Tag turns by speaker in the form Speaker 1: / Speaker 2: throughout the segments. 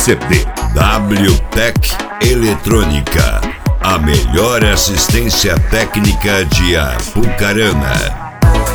Speaker 1: WTEC WTEC Eletrônica, a melhor assistência técnica de Apucarana.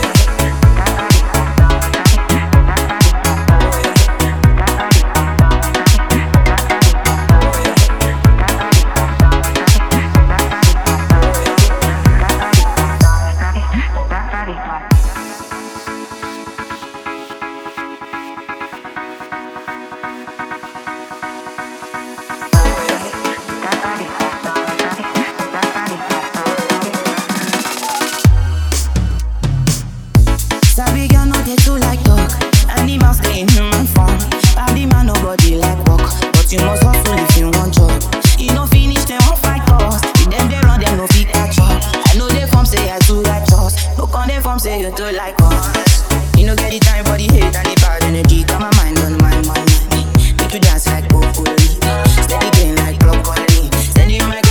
Speaker 2: Say you too like us. You know get the time for the hate and the bad energy. Got my mind on my money. Make you dance like broccoli. Steady game like broccoli. Send you my